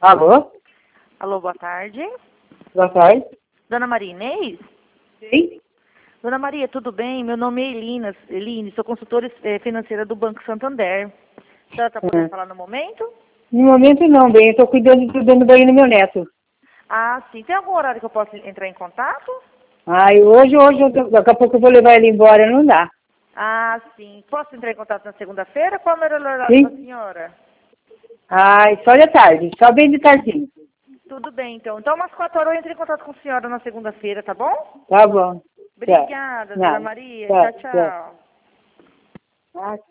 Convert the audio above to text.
Alô? Alô, boa tarde. Boa tarde. Dona Maria Inês? Sim? Dona Maria, tudo bem? Meu nome é Eline, sou consultora financeira do Banco Santander. A senhora está podendo falar no momento? No momento não, bem. Eu estou cuidando do banho do meu neto. Ah, sim. Tem algum horário que eu possa entrar em contato? Hoje, daqui a pouco eu vou levar ele embora, não dá. Ah, sim. Posso entrar em contato na segunda-feira? Qual é o melhor horário Sim? para a senhora? Só de tarde, só bem de tardinho. Tudo bem, então. Então, umas 4 horas eu entro em contato com a senhora na segunda-feira, tá bom? Tá bom. Tá. Obrigada, Dona Não. Maria. Tá, Tchau, tá. tchau.